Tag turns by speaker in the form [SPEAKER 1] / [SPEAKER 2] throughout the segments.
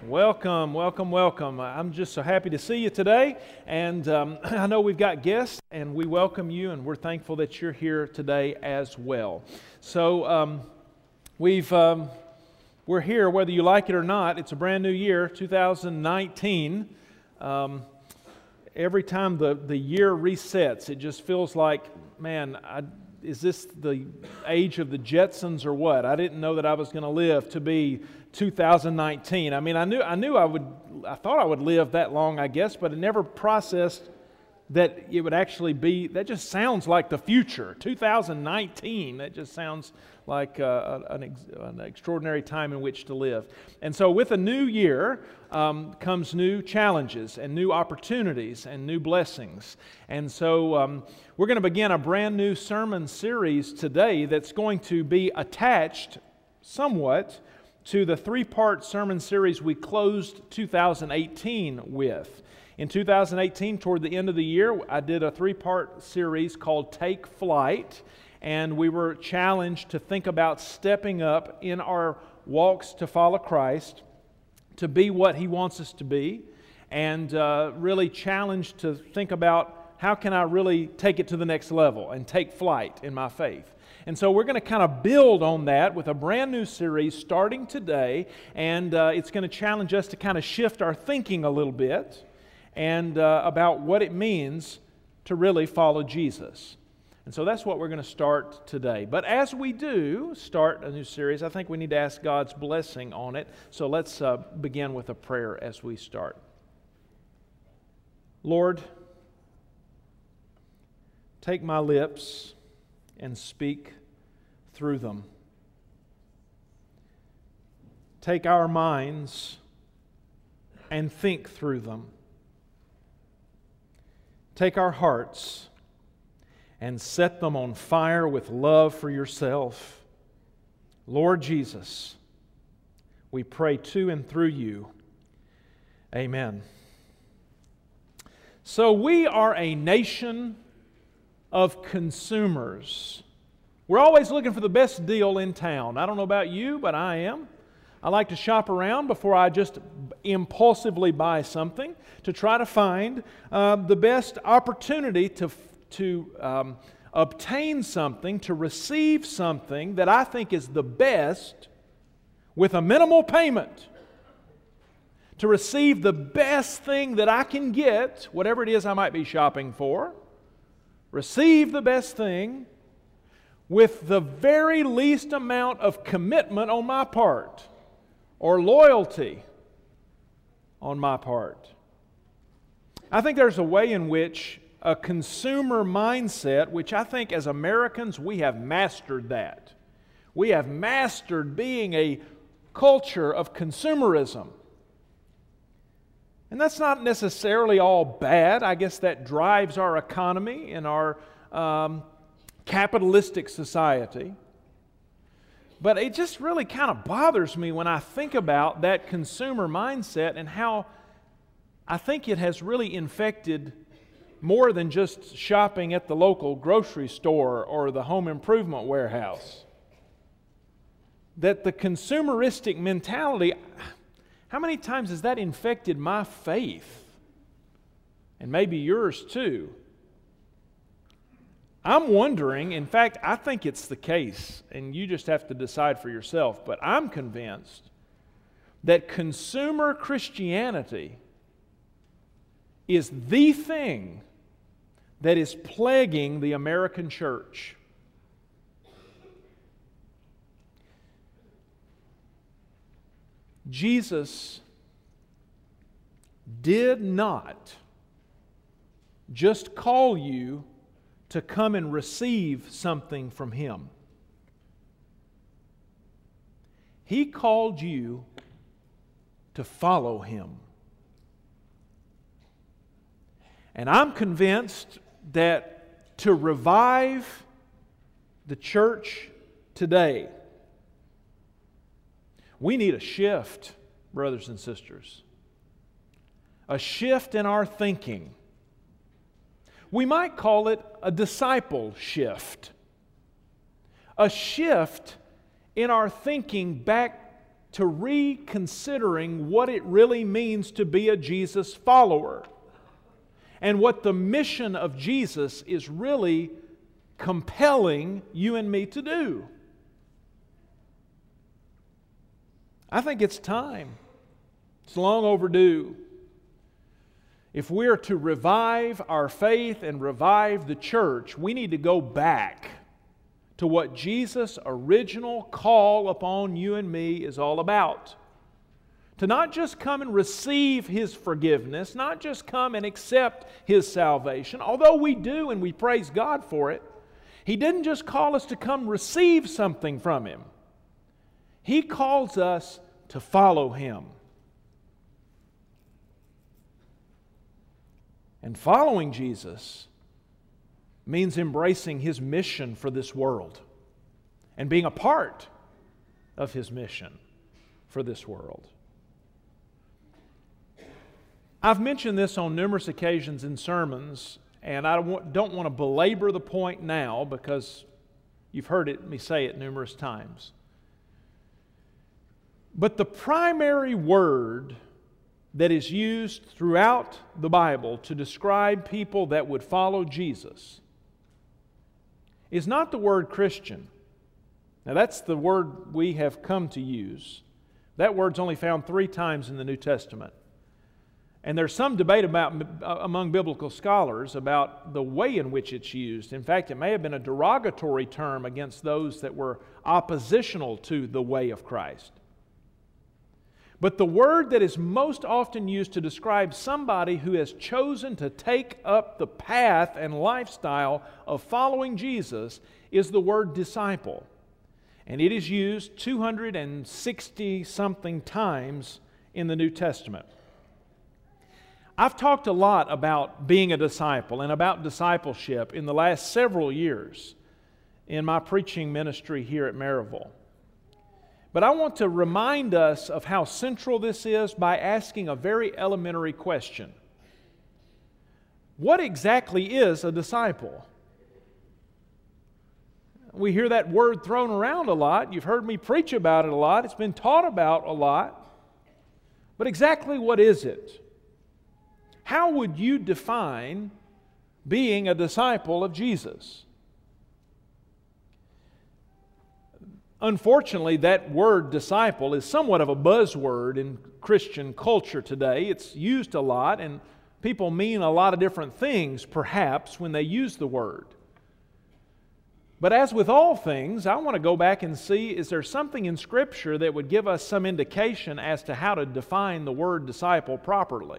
[SPEAKER 1] Welcome, welcome, welcome. I'm just so happy to see you today, and I know we've got guests, and we welcome you, and we're thankful that you're here today as well. So we're here whether you like it or not. It's a brand new year, 2019. Every time the year resets, it just feels like, man, is this the age of the Jetsons or what? I didn't know that I was going to live to be 2019. I mean, I thought I would live that long, I guess, but I never processed that it would actually be, that just sounds like the future. 2019, that just sounds like an extraordinary time in which to live. And so with a new year comes new challenges and new opportunities and new blessings. And so we're going to begin a brand new sermon series today that's going to be attached somewhat to the three-part sermon series we closed 2018 with. In 2018, toward the end of the year, I did a three-part series called Take Flight, and we were challenged to think about stepping up in our walks to follow Christ, to be what He wants us to be, and really challenged to think about how can I really take it to the next level and take flight in my faith. And so we're going to kind of build on that with a brand new series starting today, and it's going to challenge us to kind of shift our thinking a little bit and about what it means to really follow Jesus. And so that's what we're going to start today. But as we do start a new series, I think we need to ask God's blessing on it. So let's begin with a prayer as we start. Lord, take my lips and speak through them. Take our minds and think through them. Take our hearts and set them on fire with love for yourself. Lord Jesus, we pray to and through you. Amen. So we are a nation of consumers. We're always looking for the best deal in town. I don't know about you, but I am. I like to shop around before I just impulsively buy something to try to find the best opportunity to obtain something, to receive something that I think is the best with a minimal payment. To receive the best thing that I can get, whatever it is I might be shopping for. Receive the best thing with the very least amount of commitment on my part or loyalty on my part. I think there's a way in which a consumer mindset, which I think as Americans we have mastered that. We have mastered being a culture of consumerism. And that's not necessarily all bad. I guess that drives our economy in our capitalistic society. But it just really kind of bothers me when I think about that consumer mindset and how I think it has really infected more than just shopping at the local grocery store or the home improvement warehouse. That the consumeristic mentality, how many times has that infected my faith? And maybe yours too. I'm wondering, in fact, I think it's the case, and you just have to decide for yourself, but I'm convinced that consumer Christianity is the thing that is plaguing the American church. Jesus did not just call you to come and receive something from Him. He called you to follow Him. And I'm convinced that to revive the church today, we need a shift, brothers and sisters. A shift in our thinking. We might call it a disciple shift. A shift in our thinking back to reconsidering what it really means to be a Jesus follower and what the mission of Jesus is really compelling you and me to do. I think it's time. It's long overdue. If we're to revive our faith and revive the church, we need to go back to what Jesus' original call upon you and me is all about. To not just come and receive His forgiveness, not just come and accept His salvation, although we do and we praise God for it. He didn't just call us to come receive something from Him. He calls us to follow Him. And following Jesus means embracing His mission for this world and being a part of His mission for this world. I've mentioned this on numerous occasions in sermons, and I don't want to belabor the point now because you've heard me say it numerous times. But the primary word that is used throughout the Bible to describe people that would follow Jesus is not the word Christian. Now that's the word we have come to use. That word's only found 3 times in the New Testament. And there's some debate among biblical scholars about the way in which it's used. In fact, it may have been a derogatory term against those that were oppositional to the way of Christ. But the word that is most often used to describe somebody who has chosen to take up the path and lifestyle of following Jesus is the word disciple. And it is used 260-something times in the New Testament. I've talked a lot about being a disciple and about discipleship in the last several years in my preaching ministry here at Maryville. But I want to remind us of how central this is by asking a very elementary question. What exactly is a disciple? We hear that word thrown around a lot. You've heard me preach about it a lot. It's been taught about a lot. But exactly what is it? How would you define being a disciple of Jesus? Unfortunately, that word disciple is somewhat of a buzzword in Christian culture today. It's used a lot, and people mean a lot of different things, perhaps, when they use the word. But as with all things, I want to go back and see, is there something in Scripture that would give us some indication as to how to define the word disciple properly?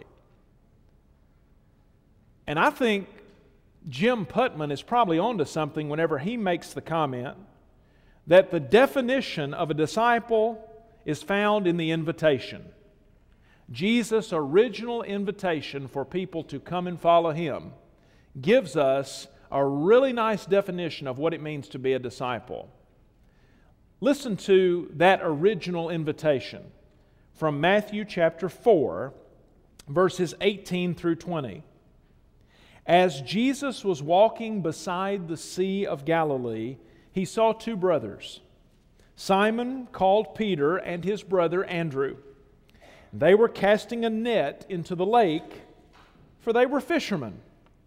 [SPEAKER 1] And I think Jim Putman is probably onto something whenever he makes the comment that the definition of a disciple is found in the invitation. Jesus' original invitation for people to come and follow Him gives us a really nice definition of what it means to be a disciple. Listen to that original invitation from Matthew chapter 4, verses 18 through 20. As Jesus was walking beside the Sea of Galilee, He saw 2 brothers, Simon called Peter and his brother Andrew. They were casting a net into the lake, for they were fishermen.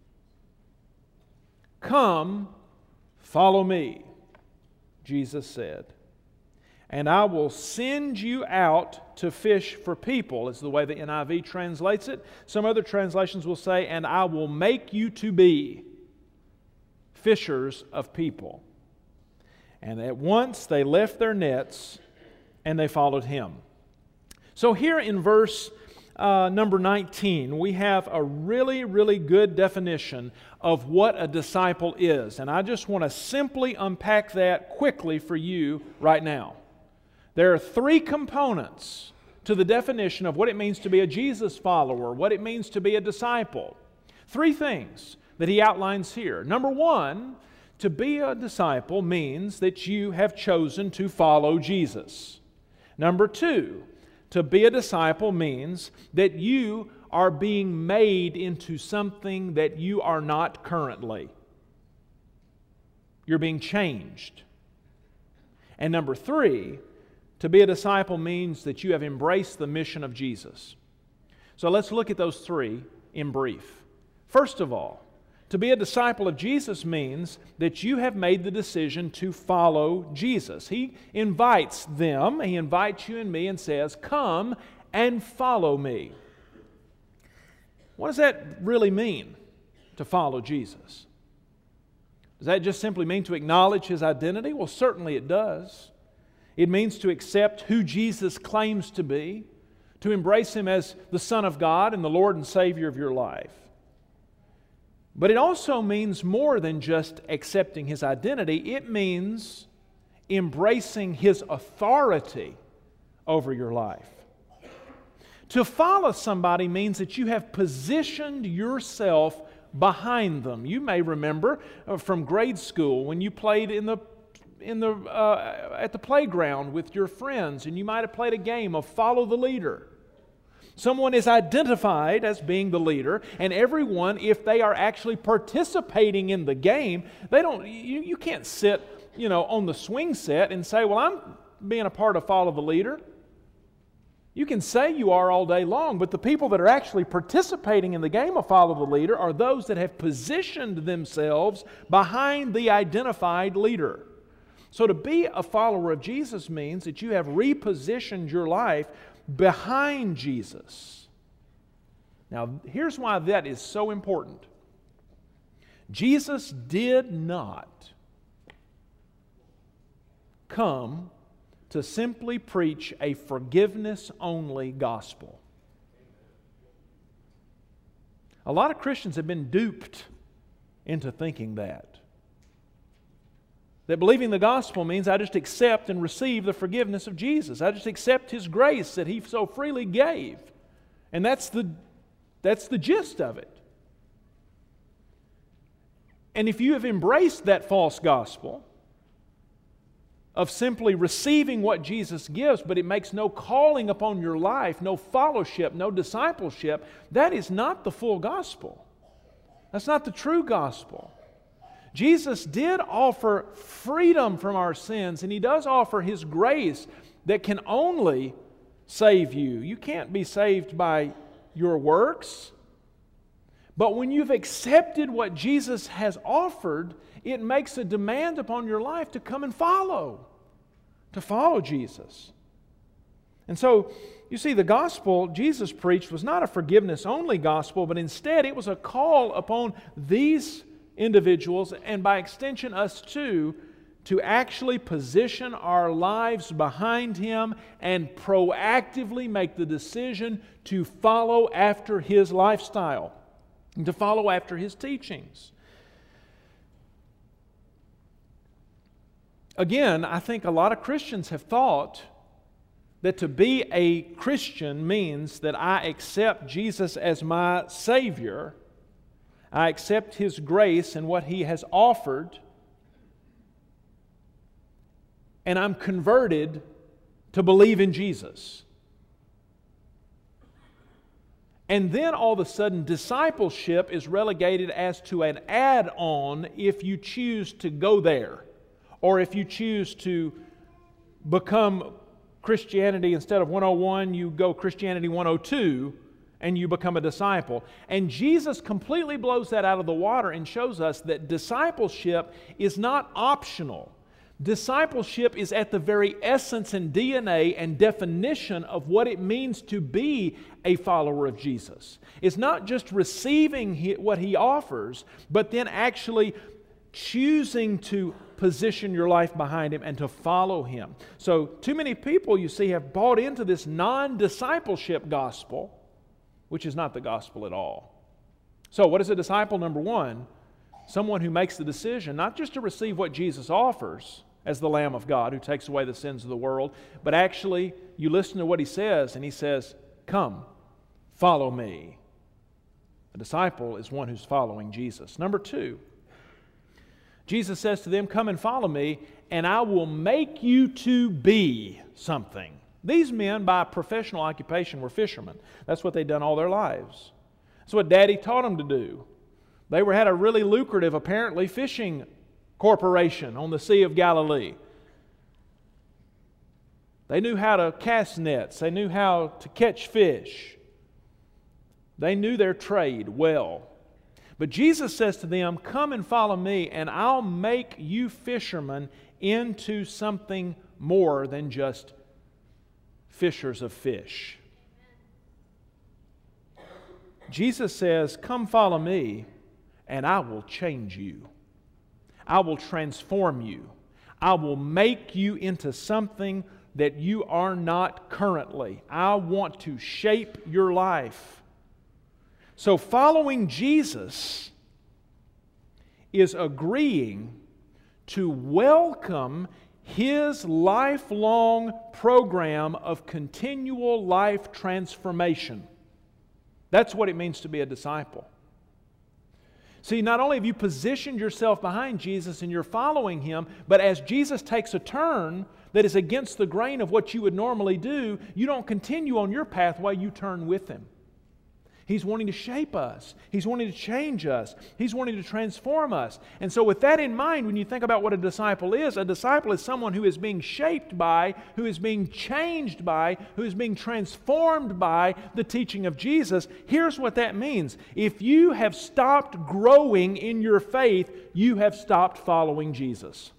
[SPEAKER 1] "Come, follow me," Jesus said, "and I will send you out to fish for people," is the way the NIV translates it. Some other translations will say, "and I will make you to be fishers of people." And at once they left their nets and they followed Him. So here in verse number 19, we have a really, really good definition of what a disciple is. And I just want to simply unpack that quickly for you right now. There are 3 components to the definition of what it means to be a Jesus follower, what it means to be a disciple. 3 things that he outlines here. Number 1, to be a disciple means that you have chosen to follow Jesus. Number 2, to be a disciple means that you are being made into something that you are not currently. You're being changed. And number 3, To be a disciple means that you have embraced the mission of Jesus. So let's look at those three in brief. First of all, to be a disciple of Jesus means that you have made the decision to follow Jesus. He invites them, He invites you and me and says, "Come and follow me." What does that really mean, to follow Jesus? Does that just simply mean to acknowledge His identity? Well, certainly it does. It means to accept who Jesus claims to be, to embrace Him as the Son of God and the Lord and Savior of your life. But it also means more than just accepting His identity. It means embracing His authority over your life. To follow somebody means that you have positioned yourself behind them. You may remember from grade school when you played at the playground with your friends, and you might have played a game of follow the leader. Someone is identified as being the leader, and everyone, if they are actually participating in the game, you can't sit, on the swing set and say, "Well, I'm being a part of follow the leader." You can say you are all day long, but the people that are actually participating in the game of follow the leader are those that have positioned themselves behind the identified leader. So to be a follower of Jesus means that you have repositioned your life behind Jesus. Now, here's why that is so important. Jesus did not come to simply preach a forgiveness-only gospel. A lot of Christians have been duped into thinking that believing the gospel means I just accept and receive the forgiveness of Jesus. I just accept His grace that He so freely gave. And that's the gist of it. And if you have embraced that false gospel of simply receiving what Jesus gives, but it makes no calling upon your life, no fellowship, no discipleship, that is not the full gospel. That's not the true gospel. Jesus did offer freedom from our sins, and He does offer His grace that can only save you. You can't be saved by your works. But when you've accepted what Jesus has offered, it makes a demand upon your life to come and follow Jesus. And so, you see, the gospel Jesus preached was not a forgiveness-only gospel, but instead it was a call upon these individuals, and by extension us too, to actually position our lives behind Him and proactively make the decision to follow after His lifestyle and to follow after His teachings. Again, I think a lot of Christians have thought that to be a Christian means that I accept Jesus as my Savior, I accept His grace and what He has offered, and I'm converted to believe in Jesus. And then all of a sudden, discipleship is relegated as to an add-on if you choose to go there, or if you choose to become Christianity instead of 101, you go Christianity 102, and you become a disciple. And Jesus completely blows that out of the water and shows us that discipleship is not optional. Discipleship is at the very essence and DNA and definition of what it means to be a follower of Jesus. It's not just receiving what He offers, but then actually choosing to position your life behind Him and to follow Him. So too many people, you see, have bought into this non-discipleship gospel, which is not the gospel at all. So what is a disciple? Number one, someone who makes the decision not just to receive what Jesus offers as the Lamb of God who takes away the sins of the world, but actually you listen to what He says, and He says, "Come, follow me." A disciple is one who's following Jesus. Number two, Jesus says to them, "Come and follow me, and I will make you to be something." These men, by professional occupation, were fishermen. That's what they'd done all their lives. That's what Daddy taught them to do. They had a really lucrative, apparently, fishing corporation on the Sea of Galilee. They knew how to cast nets. They knew how to catch fish. They knew their trade well. But Jesus says to them, "Come and follow me, and I'll make you fishermen into something more than just fishers of fish." Jesus says, "Come follow me, and I will change you. I will transform you. I will make you into something that you are not currently. I want to shape your life." So following Jesus is agreeing to welcome His lifelong program of continual life transformation. That's what it means to be a disciple. See, not only have you positioned yourself behind Jesus and you're following Him, but as Jesus takes a turn that is against the grain of what you would normally do, you don't continue on your pathway, you turn with Him. He's wanting to shape us. He's wanting to change us. He's wanting to transform us. And so with that in mind, when you think about what a disciple is someone who is being shaped by, who is being changed by, who is being transformed by the teaching of Jesus. Here's what that means. If you have stopped growing in your faith, you have stopped following Jesus.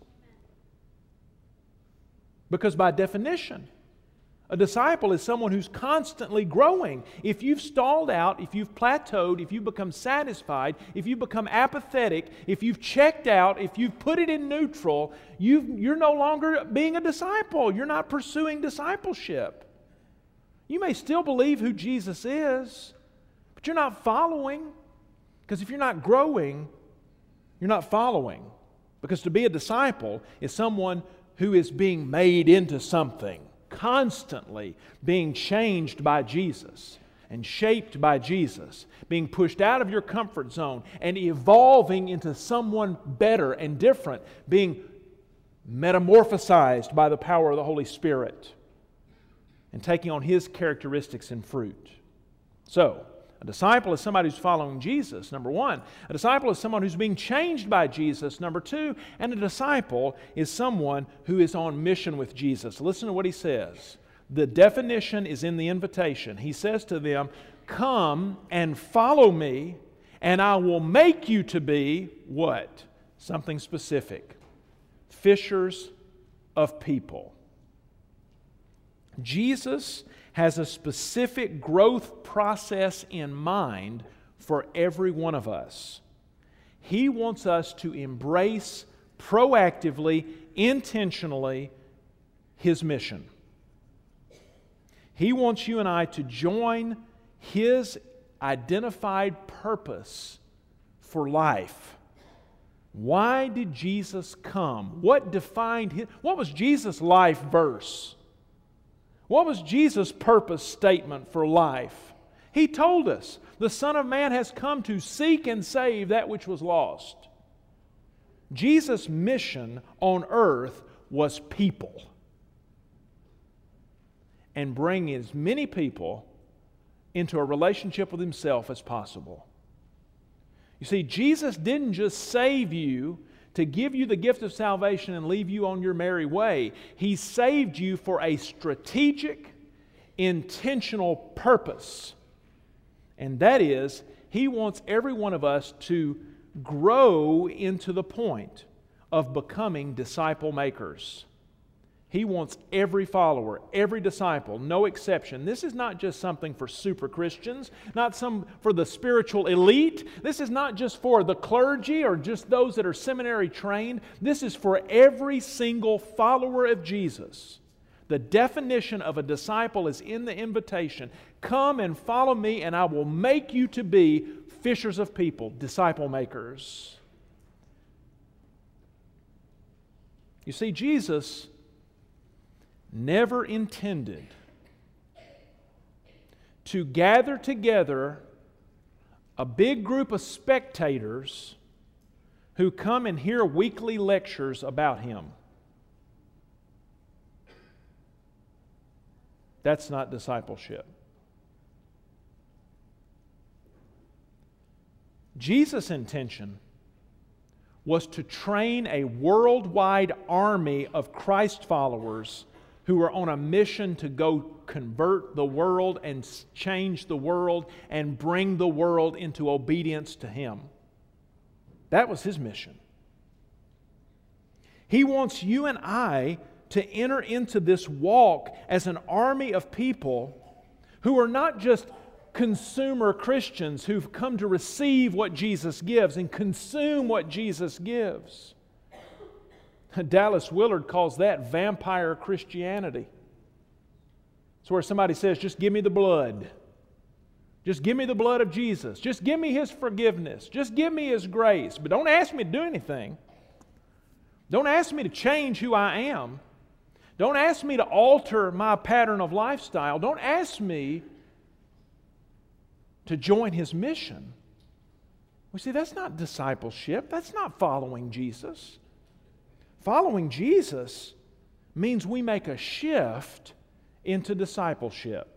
[SPEAKER 1] Because by definition, a disciple is someone who's constantly growing. If you've stalled out, if you've plateaued, if you've become satisfied, if you've become apathetic, if you've checked out, if you've put it in neutral, you're no longer being a disciple. You're not pursuing discipleship. You may still believe who Jesus is, but you're not following. Because if you're not growing, you're not following. Because to be a disciple is someone who is being made into something. Constantly being changed by Jesus and shaped by Jesus, being pushed out of your comfort zone and evolving into someone better and different, being metamorphosized by the power of the Holy Spirit and taking on His characteristics and fruit. So, a disciple is somebody who's following Jesus, number one. A disciple is someone who's being changed by Jesus, number two. And a disciple is someone who is on mission with Jesus. Listen to what he says. The definition is in the invitation. He says to them, "Come and follow me, and I will make you to be," what? Something specific. Fishers of people. Jesus has a specific growth process in mind for every one of us. He wants us to embrace proactively, intentionally, His mission. He wants you and I to join His identified purpose for life. Why did Jesus come? What was Jesus' life verse? What was Jesus' purpose statement for life? He told us, the Son of Man has come to seek and save that which was lost. Jesus' mission on earth was people. And bring as many people into a relationship with Himself as possible. You see, Jesus didn't just save you to give you the gift of salvation and leave you on your merry way. He saved you for a strategic, intentional purpose. And that is, He wants every one of us to grow into the point of becoming disciple makers. He wants every follower, every disciple, no exception. This is not just something for super Christians, not some for the spiritual elite. This is not just for the clergy or just those that are seminary trained. This is for every single follower of Jesus. The definition of a disciple is in the invitation. Come and follow me, and I will make you to be fishers of people, disciple makers. You see, Jesus never intended to gather together a big group of spectators who come and hear weekly lectures about Him. That's not discipleship. Jesus' intention was to train a worldwide army of Christ followers who are on a mission to go convert the world and change the world and bring the world into obedience to Him. That was His mission. He wants you and I to enter into this walk as an army of people who are not just consumer Christians who've come to receive what Jesus gives and consume what Jesus gives. Dallas Willard calls that vampire Christianity. It's where somebody says, just give me the blood. Just give me the blood of Jesus. Just give me His forgiveness. Just give me His grace. But don't ask me to do anything. Don't ask me to change who I am. Don't ask me to alter my pattern of lifestyle. Don't ask me to join His mission. We see, that's not discipleship. That's not following Jesus. Following Jesus means we make a shift into discipleship.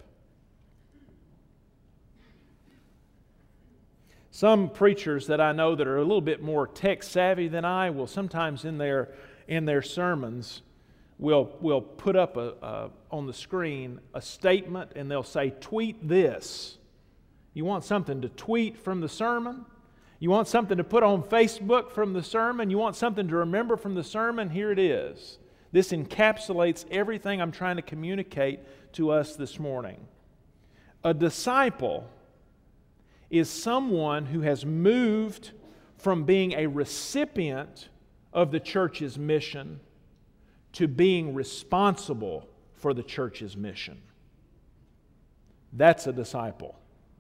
[SPEAKER 1] Some preachers that I know that are a little bit more tech savvy than I will sometimes in their sermons will put up on the screen a statement and they'll say, tweet this. You want something to tweet from the sermon? You want something to put on Facebook from the sermon? You want something to remember from the sermon? Here it is. This encapsulates everything I'm trying to communicate to us this morning. A disciple is someone who has moved from being a recipient of the church's mission to being responsible for the church's mission. That's a disciple.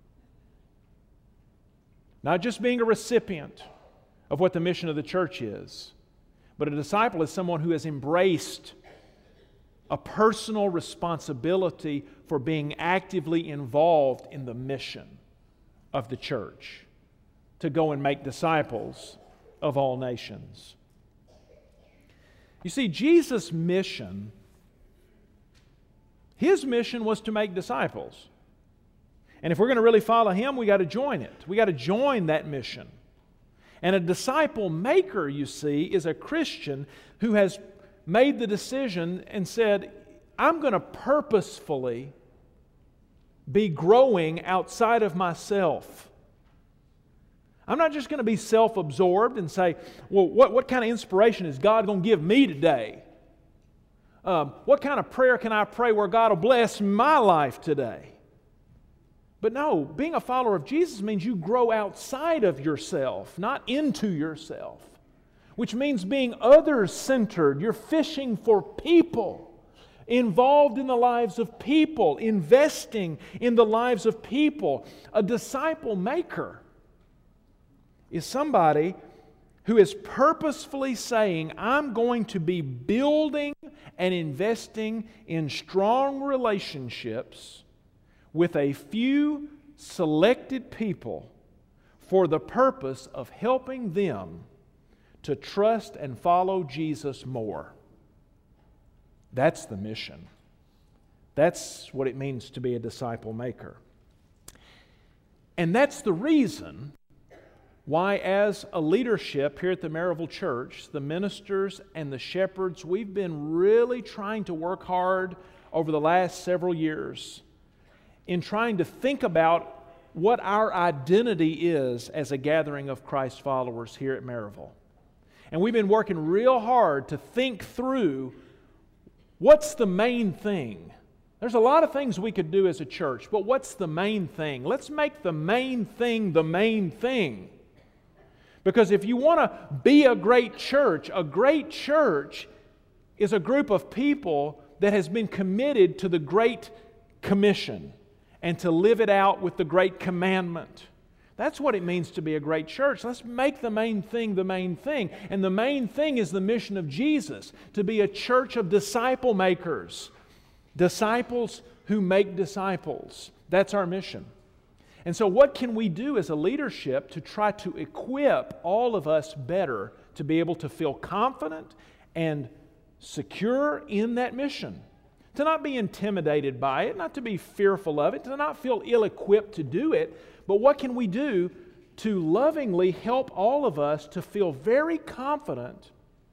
[SPEAKER 1] Not just being a recipient of what the mission of the church is, but a disciple is someone who has embraced a personal responsibility for being actively involved in the mission of the church, to go and make disciples of all nations. You see, Jesus' mission, His mission was to make disciples. And if we're going to really follow Him, we got to join it. We got to join that mission. And a disciple maker, you see, is a Christian who has made the decision and said, I'm going to purposefully be growing outside of myself. I'm not just going to be self-absorbed and say, well, what kind of inspiration is God going to give me today? What kind of prayer can I pray where God will bless my life today? But no, being a follower of Jesus means you grow outside of yourself, not into yourself, which means being others-centered. You're fishing for people, involved in the lives of people, investing in the lives of people. A disciple maker is somebody who is purposefully saying, I'm going to be building and investing in strong relationships with a few selected people for the purpose of helping them to trust and follow Jesus more. That's the mission. That's what it means to be a disciple maker. And that's the reason why, as a leadership here at the Maryville Church, the ministers and the shepherds, we've been really trying to work hard over the last several years in trying to think about what our identity is as a gathering of Christ followers here at Maryville. And we've been working real hard to think through what's the main thing. There's a lot of things we could do as a church, but what's the main thing? Let's make the main thing the main thing. Because if you want to be a great church is a group of people that has been committed to the Great Commission and to live it out with the Great Commandment. That's what it means to be a great church. Let's make the main thing the main thing. And the main thing is the mission of Jesus, to be a church of disciple makers. Disciples who make disciples. That's our mission. And so what can we do as a leadership to try to equip all of us better to be able to feel confident and secure in that mission? To not be intimidated by it, not to be fearful of it, to not feel ill-equipped to do it, but what can we do to lovingly help all of us to feel very confident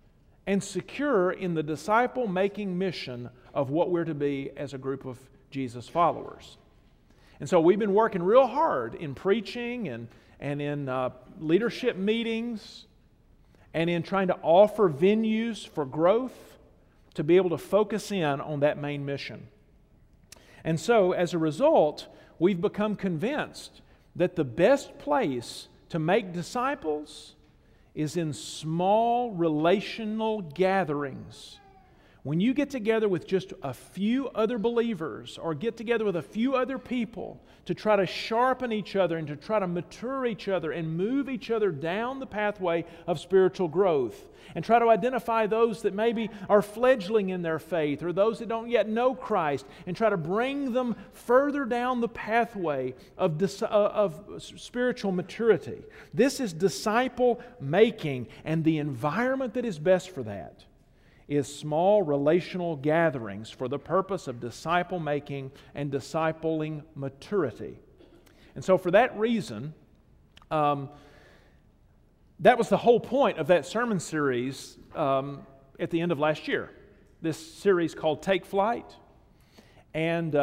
[SPEAKER 1] and secure in the disciple-making mission of what we're to be as a group of Jesus followers. And so we've been working real hard in preaching and in leadership meetings and in trying to offer venues for growth to be able to focus in on that main mission. And so, as a result, we've become convinced that the best place to make disciples is in small relational gatherings. When you get together with just a few other believers or get together with a few other people to try to sharpen each other and to try to mature each other and move each other down the pathway of spiritual growth and try to identify those that maybe are fledgling in their faith or those that don't yet know Christ and try to bring them further down the pathway of spiritual maturity. This is disciple making, and the environment that is best for that is small relational gatherings for the purpose of disciple making and discipling maturity. And so for that reason, that was the whole point of that sermon series at the end of last year. This series called Take Flight. And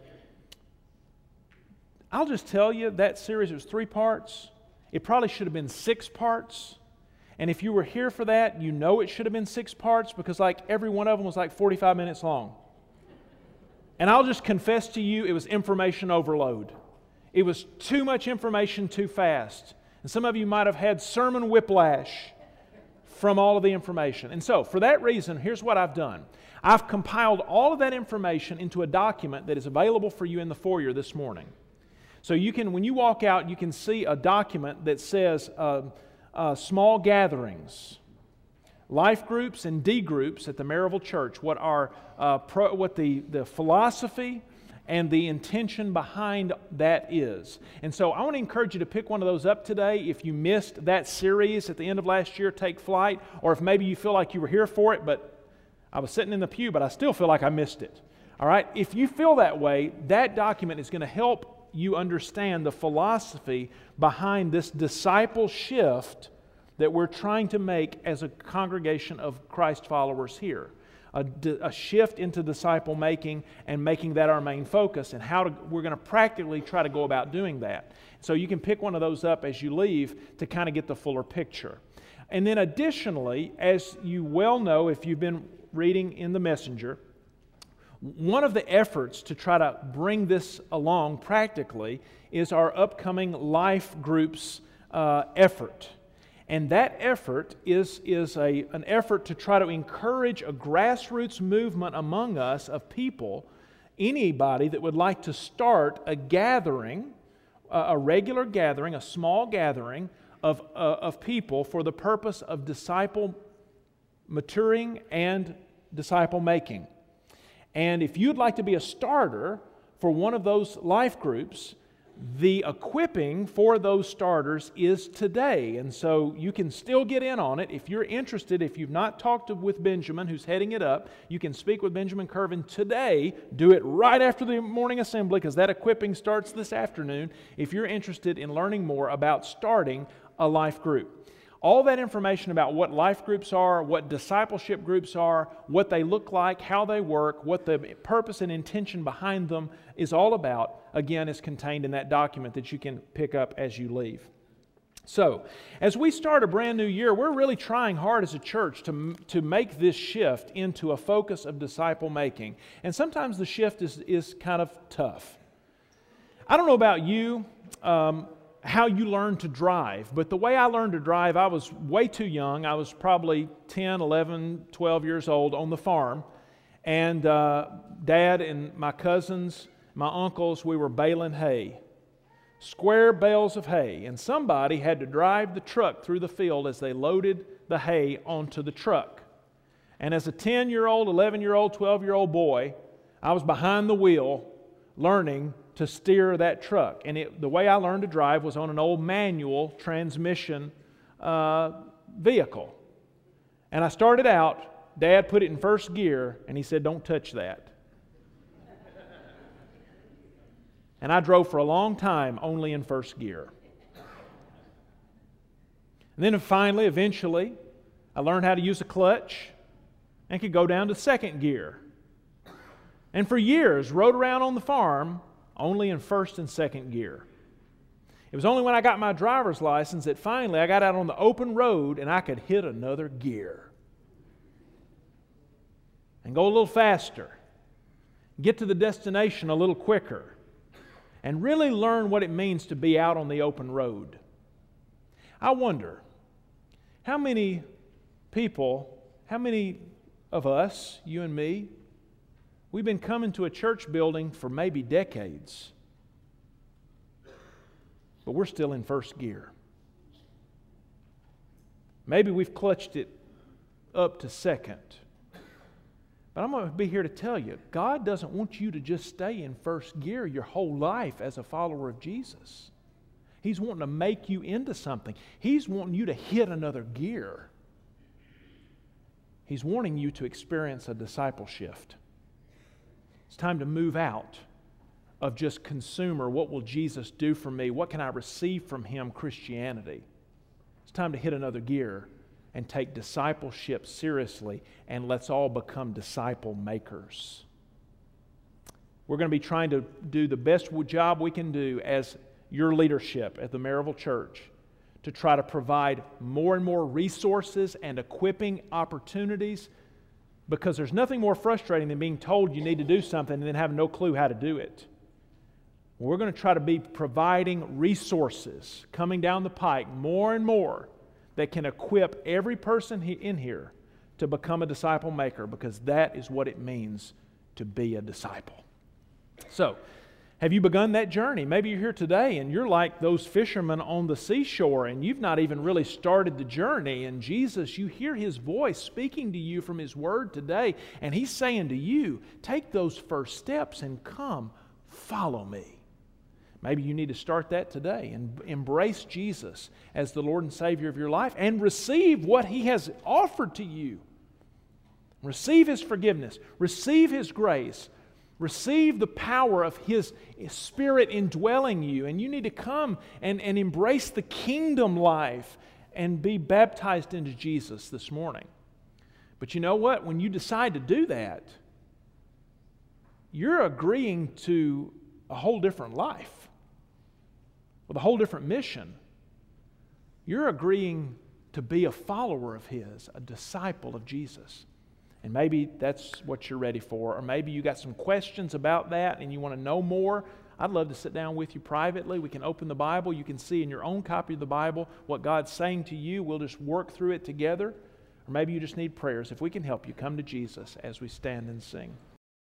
[SPEAKER 1] I'll just tell you, that series was 3 parts. It probably should have been 6 parts. And if you were here for that, you know it should have been 6 parts because like every one of them was like 45 minutes long. And I'll just confess to you, it was information overload. It was too much information too fast. And some of you might have had sermon whiplash from all of the information. And so, for that reason, here's what I've done. I've compiled all of that information into a document that is available for you in the foyer this morning. So you can, when you walk out, you can see a document that says small gatherings, life groups and D groups at the Maryville Church, what the philosophy and the intention behind that is. And so I want to encourage you to pick one of those up today if you missed that series at the end of last year, Take Flight, or if maybe you feel like you were here for it, but I was sitting in the pew, but I still feel like I missed it. All right? If you feel that way, that document is going to help you understand the philosophy behind this disciple shift that we're trying to make as a congregation of Christ followers here. A shift into disciple making and making that our main focus, and we're going to practically try to go about doing that. So you can pick one of those up as you leave to kind of get the fuller picture. And then additionally, as you well know if you've been reading in the Messenger, one of the efforts to try to bring this along practically is our upcoming life groups effort. And that effort is an effort to try to encourage a grassroots movement among us of people, anybody that would like to start a gathering, a regular gathering, a small gathering of people for the purpose of disciple maturing and disciple making. And if you'd like to be a starter for one of those life groups, the equipping for those starters is today. And so you can still get in on it. If you're interested, if you've not talked with Benjamin, who's heading it up, you can speak with Benjamin Curvin today. Do it right after the morning assembly because that equipping starts this afternoon if you're interested in learning more about starting a life group. All that information about what life groups are, what discipleship groups are, what they look like, how they work, what the purpose and intention behind them is all about, again, is contained in that document that you can pick up as you leave. So, as we start a brand new year, we're really trying hard as a church to make this shift into a focus of disciple making. And sometimes the shift is kind of tough. I don't know about you, how you learn to drive. But the way I learned to drive, I was way too young. I was probably 10, 11, 12 years old on the farm. And Dad and my cousins, my uncles, we were baling hay. Square bales of hay. And somebody had to drive the truck through the field as they loaded the hay onto the truck. And as a 10-year-old, 11-year-old, 12-year-old boy, I was behind the wheel learning to steer that truck. And the way I learned to drive was on an old manual transmission vehicle. And I started out, Dad put it in first gear, and he said, "Don't touch that." And I drove for a long time only in first gear. And then finally, eventually, I learned how to use a clutch. and could go down to second gear. And for years, rode around on the farm only in first and second gear. It was only when I got my driver's license that finally I got out on the open road and I could hit another gear and go a little faster, get to the destination a little quicker, and really learn what it means to be out on the open road. I wonder, how many people, how many of us, you and me, we've been coming to a church building for maybe decades, but we're still in first gear. Maybe we've clutched it up to second. But I'm going to be here to tell you, God doesn't want you to just stay in first gear your whole life as a follower of Jesus. He's wanting to make you into something. He's wanting you to hit another gear. He's wanting you to experience a disciple shift. It's time to move out of just consumer, what will Jesus do for me? What can I receive from Him, Christianity? It's time to hit another gear and take discipleship seriously, and let's all become disciple makers. We're going to be trying to do the best job we can do as your leadership at the Maryville Church to try to provide more and more resources and equipping opportunities, because there's nothing more frustrating than being told you need to do something and then having no clue how to do it. We're going to try to be providing resources coming down the pike more and more that can equip every person in here to become a disciple maker, because that is what it means to be a disciple. So, have you begun that journey? Maybe you're here today and you're like those fishermen on the seashore and you've not even really started the journey. And Jesus, you hear His voice speaking to you from His Word today, and He's saying to you, take those first steps and come, follow me. Maybe you need to start that today and embrace Jesus as the Lord and Savior of your life and receive what He has offered to you. Receive His forgiveness. Receive His grace. Receive the power of His Spirit indwelling you. And you need to come and embrace the kingdom life and be baptized into Jesus this morning. But you know what? When you decide to do that, you're agreeing to a whole different life with a whole different mission. You're agreeing to be a follower of His, a disciple of Jesus. And maybe that's what you're ready for, or maybe you got some questions about that and you want to know more. I'd love to sit down with you privately. We can open the Bible. You can see in your own copy of the Bible what God's saying to you. We'll just work through it together. Or maybe you just need prayers. If we can help you, come to Jesus as we stand and sing.